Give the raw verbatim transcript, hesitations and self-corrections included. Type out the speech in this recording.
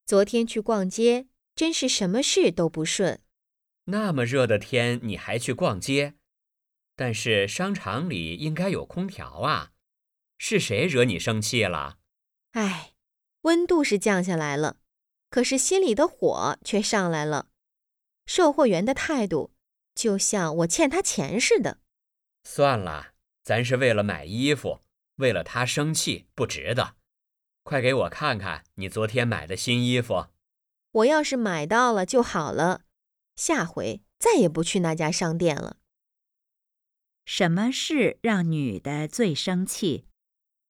昨天去逛街，真是什么事都不顺。 那么热的天你还去逛街？但是商场里应该有空调啊，是谁惹你生气了？ 唉，温度是降下来了，可是心里的火却上来了。售货员的态度就像我欠他钱似的。 算了，咱是为了买衣服，为了他生气不值得。快给我看看你昨天买的新衣服。 我要是买到了就好了，下回再也不去那家商店了。 什么事让女的最生气？